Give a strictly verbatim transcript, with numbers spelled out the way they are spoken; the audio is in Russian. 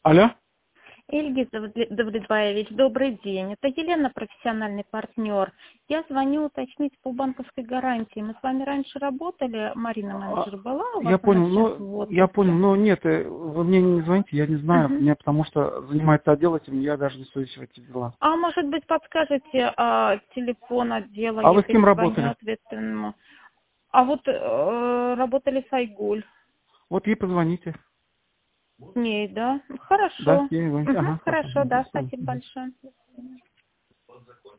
Алло? Ильгиз Давле- Давлетбаевич, добрый день. Это Елена, профессиональный партнер. Я звоню уточнить по банковской гарантии. Мы с вами раньше работали, Марина А, менеджер была у вас, Я она понял, сейчас в ну, я понял, отпуске. но нет, э, вы мне не звоните, я не знаю, Мгм. мне потому что занимается отдел этим, я даже не суюсь в эти дела. А может быть, подскажете а, телефон отдела, А я вы с кем перезвоню работали? ответственному. А вот э, работали с Айгуль. Вот ей позвоните. С ней, да? Да, Хорошо. ей звоните. Мгм, Ага, хорошо. хорошо, До да, свидания. спасибо Мгм. большое.